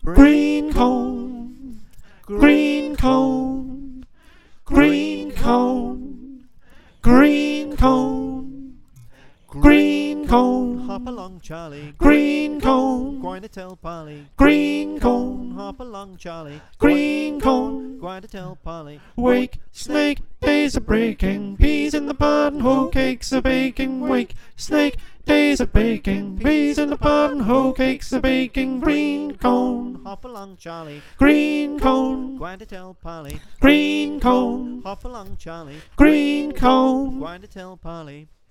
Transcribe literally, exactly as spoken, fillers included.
Green cone, green cone, green cone, green cone, green cone. Hop along, Charlie. Green cone, Going to tell Polly. green cone, Hop along, Charlie. green cone. Going to tell Polly. Wake, snake, days are breaking, peas in the pot and hoe cakes are baking. Wake, snake, days are baking, peas in the pot and hoe cakes are baking. Green cone, Hop along, Charlie. green cone, Going to tell Polly. green cone, Hop along, Charlie. green cone. Going to tell Polly.